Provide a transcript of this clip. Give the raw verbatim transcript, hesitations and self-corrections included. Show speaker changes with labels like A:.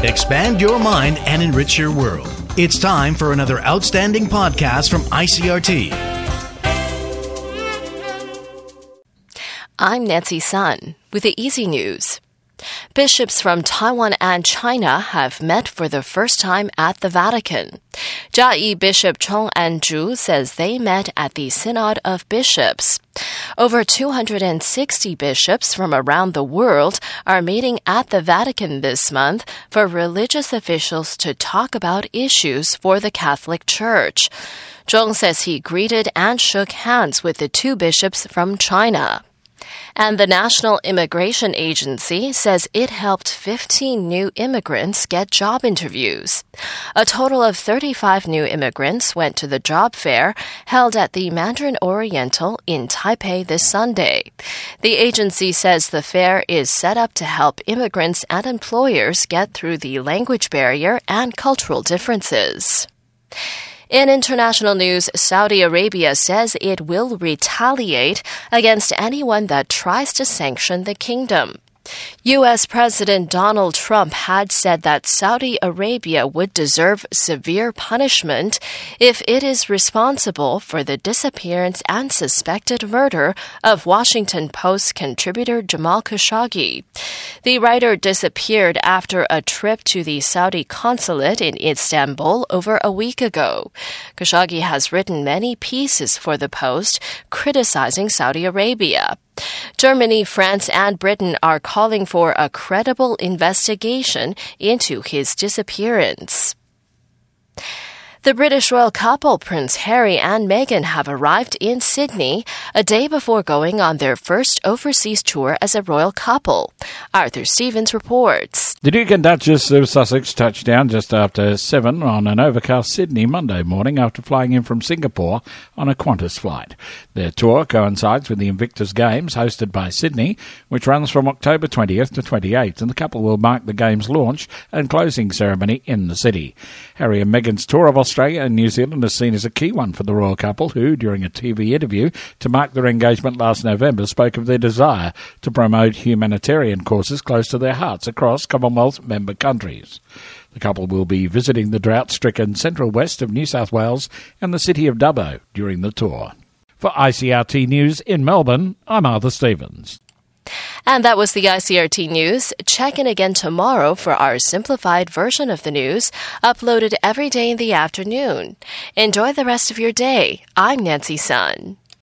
A: Expand your mind and enrich your world. It's time for another outstanding podcast from I C R T.
B: I'm Nancy Sun with the Easy News. Bishops from Taiwan and China have met for the first time at the Vatican. Chiayi Bishop Chong An-ju says they met at the Synod of Bishops. Over two hundred sixty bishops from around the world are meeting at the Vatican this month for religious officials to talk about issues for the Catholic Church. Chong says he greeted and shook hands with the two bishops from China. And the National Immigration Agency says it helped fifteen new immigrants get job interviews. A total of thirty-five new immigrants went to the job fair held at the Mandarin Oriental in Taipei this Sunday. The agency says the fair is set up to help immigrants and employers get through the language barrier and cultural differences. In international news, Saudi Arabia says it will retaliate against anyone that tries to sanction the kingdom. U S President Donald Trump had said that Saudi Arabia would deserve severe punishment if it is responsible for the disappearance and suspected murder of Washington Post contributor Jamal Khashoggi. The writer disappeared after a trip to the Saudi consulate in Istanbul over a week ago. Khashoggi has written many pieces for the Post criticizing Saudi Arabia. Germany, France, and Britain are calling for a credible investigation into his disappearance. The British royal couple, Prince Harry and Meghan, have arrived in Sydney a day before going on their first overseas tour as a royal couple. Arthur Stevens reports.
C: The Duke and Duchess of Sussex touched down just after seven on an overcast Sydney Monday morning after flying in from Singapore on a Qantas flight. Their tour coincides with the Invictus Games hosted by Sydney, which runs from October twentieth to twenty-eighth, and the couple will mark the Games launch and closing ceremony in the city. Harry and Meghan's tour of Australia Australia and New Zealand is seen as a key one for the royal couple who, during a T V interview to mark their engagement last November, spoke of their desire to promote humanitarian causes close to their hearts across Commonwealth member countries. The couple will be visiting the drought-stricken central west of New South Wales and the city of Dubbo during the tour. For I C R T News in Melbourne, I'm Arthur Stevens.
B: And that was the I C R T News. Check in again tomorrow for our simplified version of the news, uploaded every day in the afternoon. Enjoy the rest of your day. I'm Nancy Sun.